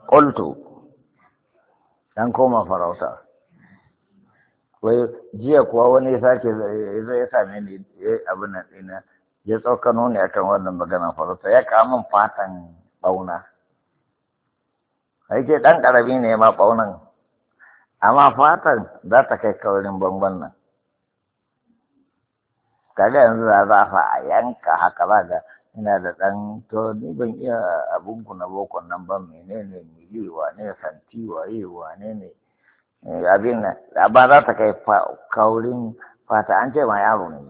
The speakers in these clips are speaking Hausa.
qultu dan koma farauta wai jiya kuwa wani sake zai ya same ni abin nan ɗina ya tsokano ne akan wannan magana farauta ya kamun fatan ɓauna ke ɗan ƙarami ne ma ɓaunan amma fatan za ta kai kaurin bangon nan kaga yanzu za a yanka haka ba da ina da ɗan to ni ban iya abunku na bokon nan ban menene mili wane santi waye wane ne abin nan ba za ta kai kaurin fata an ce ma yaro ne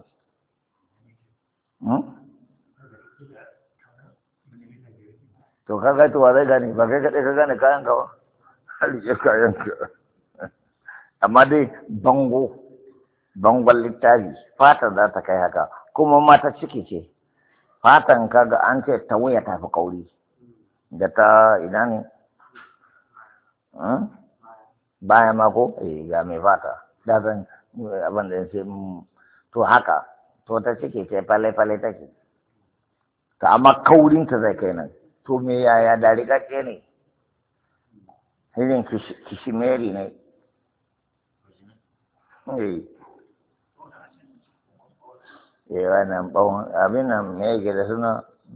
to kaga to zai gani ba kai kaɗai ka gane kayan ka ba halike kayan ka amma dai bangon littafi fata za ta kai haka kuma mata ciki ce fatan kaga an ce ta wuya tafi kauri da ta ina ne baya mako ga mai fata da zan abin da ce to haka to ta ciki ce fale-fale take ta amma kaurinta zai kai nan to me yaya da rikakke ne irin kishimeri ne wannan bawon abin nan me yake da suna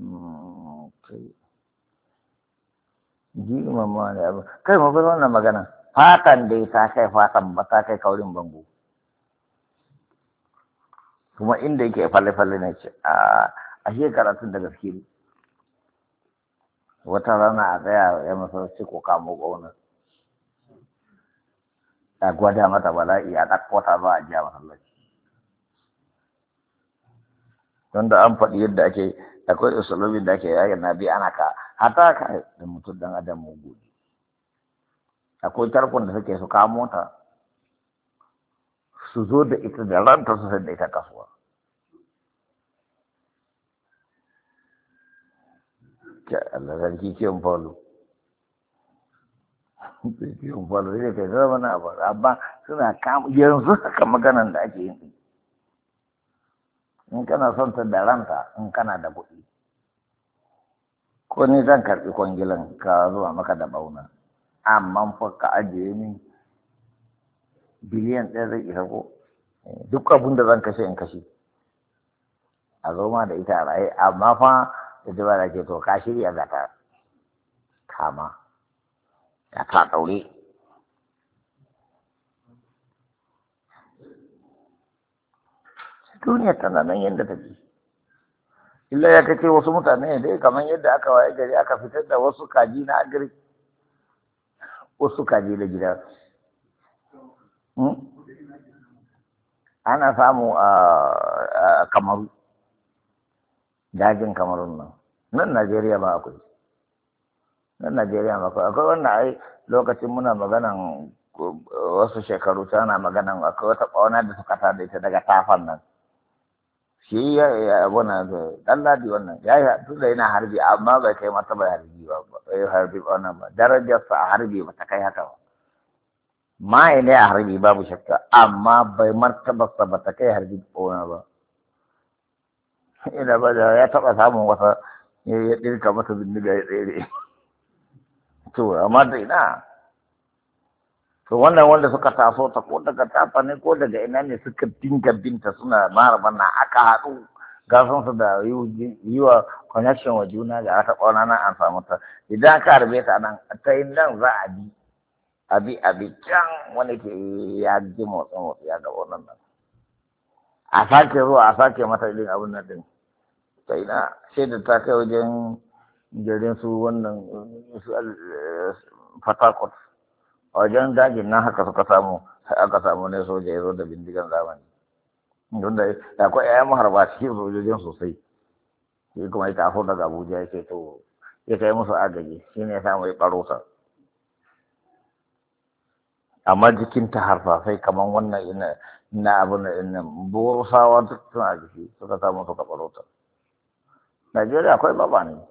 girmama ne abin kai mu bar wannan magana fatan dai ta kai fatan ba ta kai kaurin bango kuma inda yake falle-falle ne ce a shekaratun da gaske ne wata rana a tsaya ya masarci ko kamo ƙaunar a gwada mata bala'i a ɗakko ta ba a jiya masallaci don da an faɗi yadda ake akwai usulubin da ake yayin na bi ana ka hata ka da mutum dan adam mugu akwai tarkon da suke su kamo ta su zo da ita da ranta su da ita kasuwa Allah sarki kiyon falo kiyon falo zai kai zama na abu amma suna kama yanzu haka maganan da ake yin in kana son ta da ranta in kana da kuɗi ko ni zan karɓi kwangilan ka zuwa maka da bauna amma fa ka ajiye min biliyan ɗaya zai isa ko duk abin da zan kashe in kashe a zo ma da ita a raye amma fa ita ba da ke to ka shirya ga ta kama ya ta ɗaure duniya tana nan yadda take illa ya kace wasu mutane dai kamar yadda aka waye gari aka fitar da wasu kaji na agri wasu kaji da gida ana samu a Kamaru dajin Kamarun nan Najeriya ba akwai nan Najeriya ba akwai wannan ai lokacin muna maganan wasu shekaru tana maganan akwai wata ƙauna da suka tada ita daga tafan nan shi ya wannan dan ladi wannan ya yi tun da yana harbi amma bai kai mata bai harbi ba bai harbi wannan ba darajarsa a harbi ba ta kai haka ba mai ne a harbi babu shakka amma bai martabarsa ba ta kai harbi ƙona ba ina ba da ya taɓa samun wata ya ɗirka masa bindiga ya tsere to amma da ina to wannan wanda suka taso ta ko daga tafa ne ko daga ina ne suka dinga binta suna marabana aka haɗu gasan su da yi wa connection wa juna da aka ƙona nan an samu ta idan aka harbe ta nan ta yi nan za a bi can wani ke ya ji motsi ya ga wannan nan a sake zuwa a sake mata irin abin nan din ta ina sai da ta kai wajen garin su wannan su Fatakot a wajen dajin nan haka suka samu aka samu ne soja ya zo da bindigan zamani don da akwai ƴaƴan maharba cikin sojojin sosai shi kuma ya taso daga Abuja ya ce to ya kai musu agaji shi ne ya samu ya ɓaro sa amma jikin ta harfafai kamar wannan ina abu na burusawa duk suna jiki suka samu suka ɓaro ta Najeriya akwai baba ne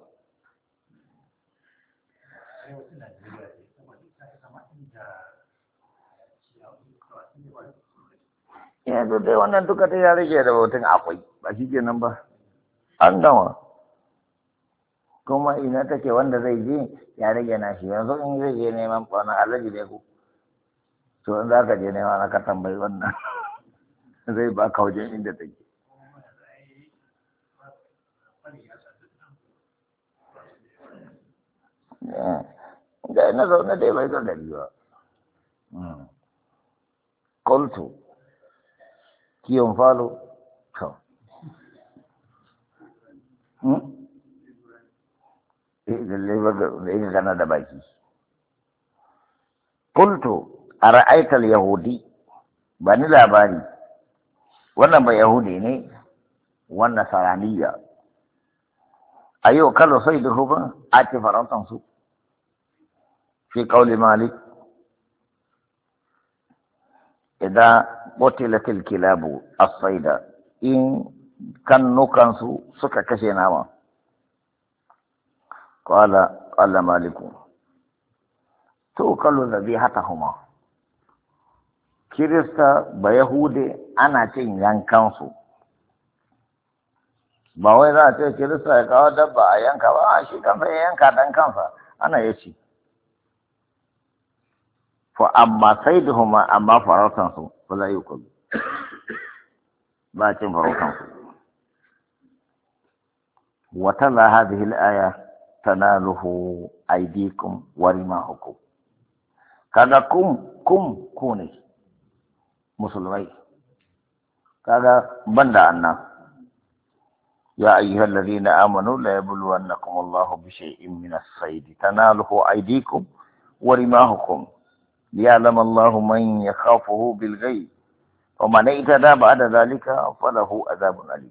yanzu dai wannan duka ta ya rage da hoton akwai ba shi kenan ba an gama kuma ina take wanda zai je ya rage na shi yanzu in zai je neman kwana alaji ne ku to in za ka je neman aka tambayi wannan zai ba ka wajen inda take da ina zaune dai bai ga gari ba kultu kiyon falo to lallai ba ga gana da baki kultu a ra'aitar yahudi ba ni labari wannan ba yahudi ne wannan saraniya a yau kalo sai da hukun a ce faransansu fi kauli malik idan botilatil kilabu as-saida in kannukansu suka kashe nama qala maliku to kallo zabihatahuma kirista ba yahude ana cin yankansu ba wai za a ce kirista ya kawo dabba a yanka ba a shi kansa ya yanka dan kansa ana ya ci fa amma saiduhuma amma farautansu ba za yi kudu ba cin farautansu wata la hadhihi al-aya tanaluhu aydikum wa rimahukum kaga ku ne musulmai kaga banda annan ya ayyuhal ladina amanu la yabluwannakum Allahu bi shay'in min as-sayd tanaluhu aydikum wa rimahukum liya'lam Allahu man yakhafuhu bil ghaib wa man itada ba'da dhalika falahu adhabun alim.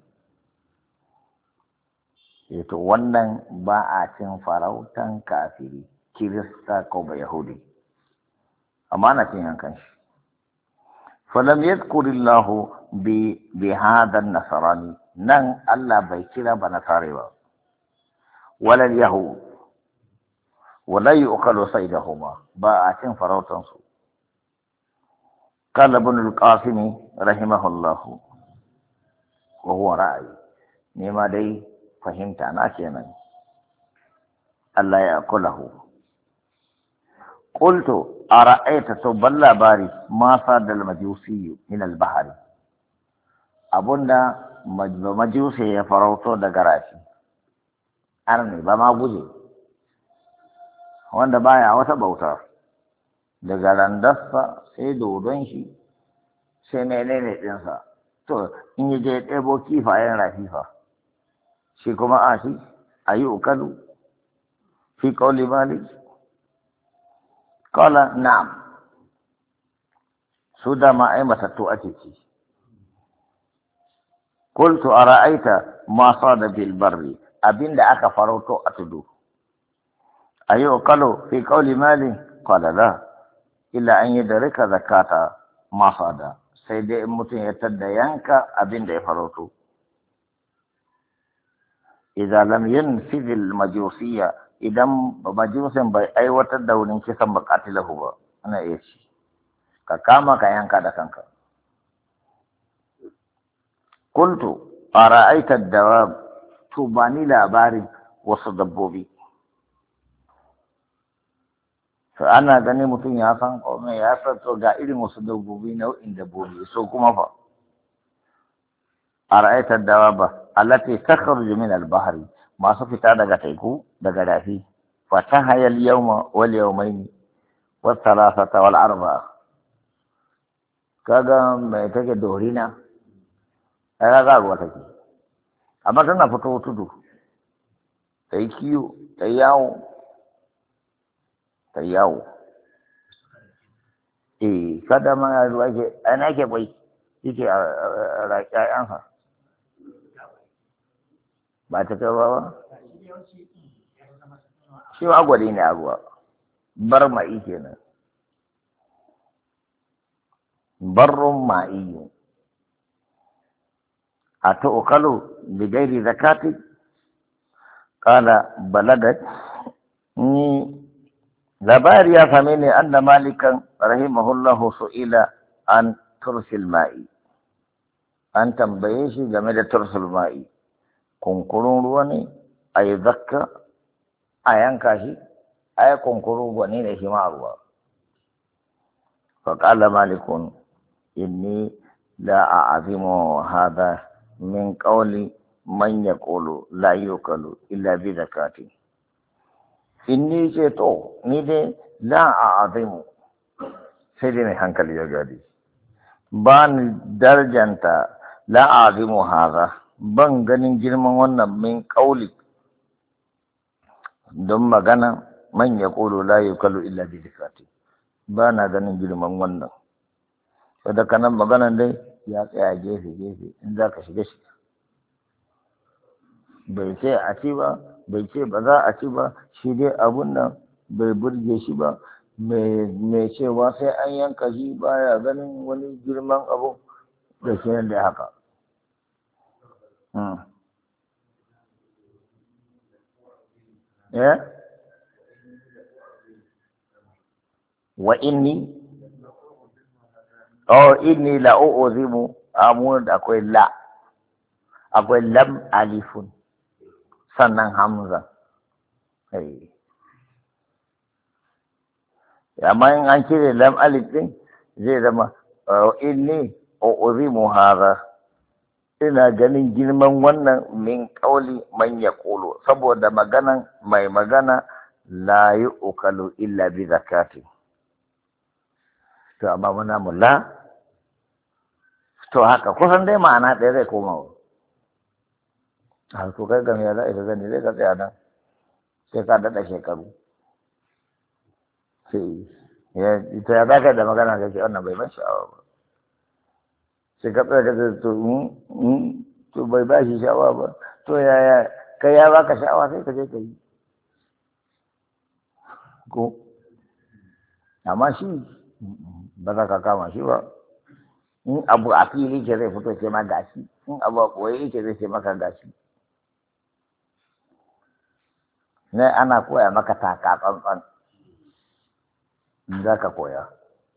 To wannan ba a cin farautan kafiri kirista ko ba yahudi amma na cin yankan shi falam yadhkurillahu bi hadha an-nasrani nan Allah bai kira ba nasare ba wala yahud wala yuqalu saydahuma ba a cin farautan su qala ibn al-qasim rahimahullahu wa huwa ra'yi ne ma dai fahimta na kenan Allah ya kulahu qultu ara'aita subal labari ma sadal majusi min al-bahri abunda majusi ya farauto daga rafi arne ba ma guje wanda baya wata bauta daga randarsa sai dodon shi sai menene dinsa to in yi je ɗebo kifayen rafi fa shi kuma a shi a yi ukalu fi ƙauli malik ƙala na'am su dama ai matattu ake ci kultu a ra'aita masu da bilbarri abinda aka farauto a tudu a yi ukalu fi ƙauli malik ƙala la illa an yi da rika zakata masu da sai dai in mutum ya tadda yanka abinda ya farauto إذا لم ينفذ المجوسية إذا مجوس أي وتدون كسم بقاتله أنا إيش ككاما كيان كذا كانك قلت أرأيت الدواب تباني لاباري وصدبوبي فأنا غني متين يافان قوم يافان تجاهل وصدبوبي نو إن دبوبي سوكما فا أرأيت الدواب التي تخرج من البحر ما صفت هذا تيكو دغدافي فتحيا اليوم واليومين والثلاثة والأربعة كذا ما تيجي دورينا هذا غير take amma tana fito tudu tai kiyo tai yawo kada ma ruwa ke ana ke bai yake a raƙayansa ba ta kai ba shi ma gwade ne a ruwa bar ma'i kenan barrun ma'i a ta'ukalu bi gairi zakati kala balagat ni labari ya same ne anna malikan rahimahullahu su'ila an tursil ma'i an tambaye shi game da tursul ma'i kunkurun ruwa ne a yi zakka a yanka shi ai kunkuru gwani ne shi ma ruwa fa qala malikun inni la a'zimu hadha min qawli man yaqulu la yukalu illa bi zakati inni ce to ni dai la a'zimu sai dai mai hankali ya gadi ba ni darjanta la a'zimu hadha ban ganin girman wannan min qawli don magana man yaqulu la yukalu illa bi zakati ba na ganin girman wannan saboda kanan maganan dai ya tsaya gefe in za ka shiga shi bai ce a ci ba bai ce ba za a ci ba shi dai abun nan bai burge shi ba mai cewa sai an yanka shi baya ganin wani girman abu da shi da haka wa inni inni la u'zimu amun akwai la akwai lam alifun sannan hamza amma in an cire lam alif din zai zama inni u'zimu hadha ina ganin girman wannan min qauli man yaqulu saboda maganan mai magana la yu'kalu illa bi zakati to amma muna mulla to haka kusan dai ma'ana ɗaya zai koma wa har to kai game ya za ita zani zai ka tsaya nan sai ka daɗa shekaru sai ita ya za ka da magana ka ce wannan bai ban sha'awa ba sai ka tsaya ka ce to bai ba shi sha'awa ba to yaya kai ya baka sha'awa sai ka je ka yi ko amma shi ba za ka kama shi ba in abu a fili ke zai fito ce ma gashi in abu a koyi ke zai ce maka gashi ne ana koya maka taka tsantsan in za ka koya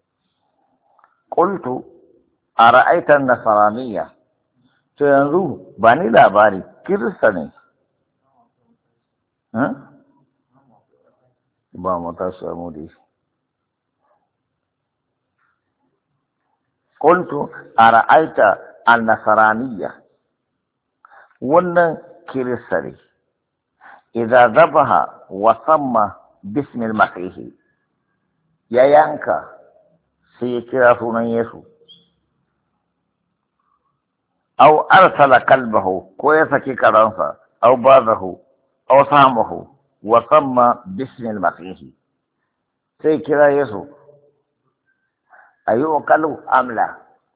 qultu ara'aita an-nasraniyya to yanzu ba ni labari kirista ne ba mu ta samu da shi قلت أرأيت النصرانية ون كريستري إذا ذبح وسمى باسم المسيح يا يانكا سيكرا سنن يسوع أو أرسل كلبه كويسكي كرانسا أو باذه أو سامه وسمى باسم المسيح سيكرا يسوع أيوكل أم لا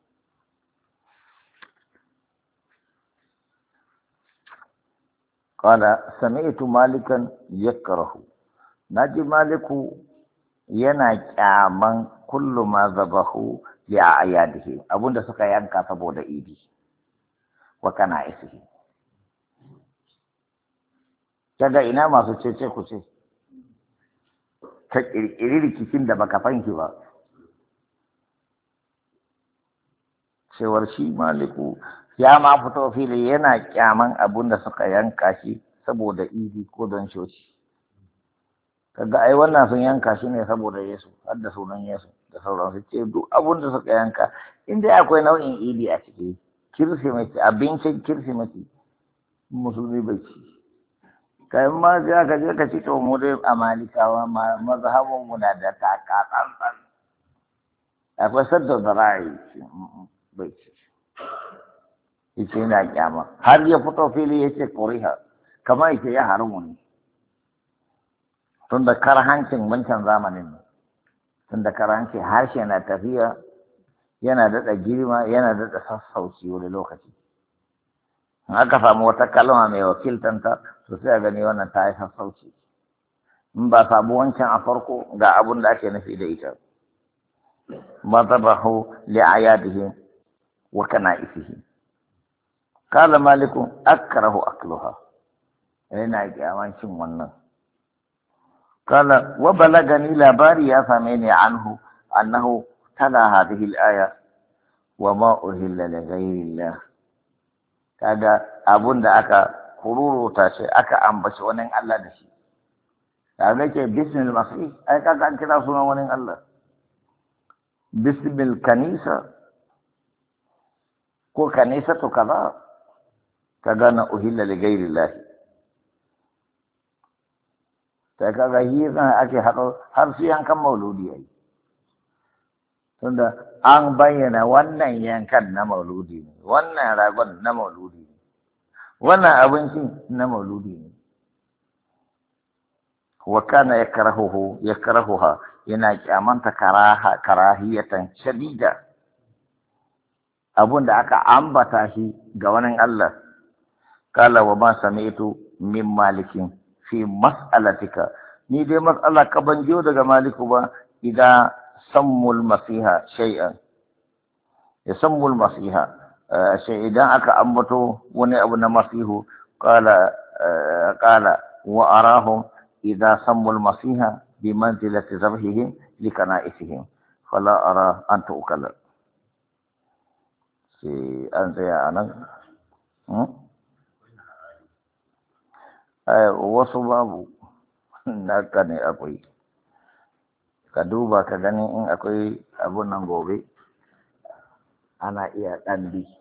قال سمعت مالكا يكره نجي مالك ينكامن كل ما ذبحوا لأعياده أبون ده suka yanka saboda idi wa kana isihi kaga ina masu cece ku ce ta kirkiri rikicin da baka fanki ba cewar shi maliku ya ma fito fili yana kyaman abun da suka yanka shi saboda idi ko don shoci kaga ai wannan sun yanka shi ne saboda Yesu har da sunan Yesu da sauransu ce duk abun da suka yanka inda akwai nau'in idi a ciki kirsimeti abincin kirsimeti musulmi bai ci kayan ma za ka je ka ci to mu dai a malikawa mazhabin mu na da taka tsantsan akwai sadda da ra'ayi bai ci yace yana kyama har ya fito fili yace koriha kamar yace ya haramu ne tun da karhancin wancan zamanin ne tun da karhanci harshe na tafiya yana daɗa girma yana daɗa sassauci wani lokaci in aka samu wata kalma mai wakiltanta to sai a gani wannan ta yi sassauci in ba samu wancan a farko ga abun da ake nufi da ita مذبحوا لأعيادهم وكنائسهم قال مالك أكره أكلها هنا جاء شمونا قال وبلغني لاباري يا ثميني عنه أنه تلا هذه الآية وما أهل لغير الله كذا أبون دا أكا قرورو تاشي أكا أنبش ونن الله دشي kaga ke bismil masih ai kaga an kira sunan wani Allah bismil kanisa ko kanisa to kaza kaga na uhilla li ghairi Allah sai kaga yi zan ake haɗo har su yankan mauludi ai tunda an bayyana wannan yankan na mauludi ne wannan ragon na mauludi ne wannan abincin na mauludi ne wa kana yakrahuha yana kyamanta karahiyatan shadida abun da aka ambata shi ga wani Allah kala wa ma sami'tu min malikin fi mas'alatika ni dai mas'ala ka ban jiyo daga maliku ba idan sammul masiha shay'an ya sammul masiha shay idan aka ambato wani abu na masihu qala wa arahum idza sammul masiha bi manzilati zabhihim likana'isihim fala ara an tu'kala si an tsaya anan wasu babu naka ne akwai ka duba ka gani in akwai abun nan gobe ana iya ɗan bi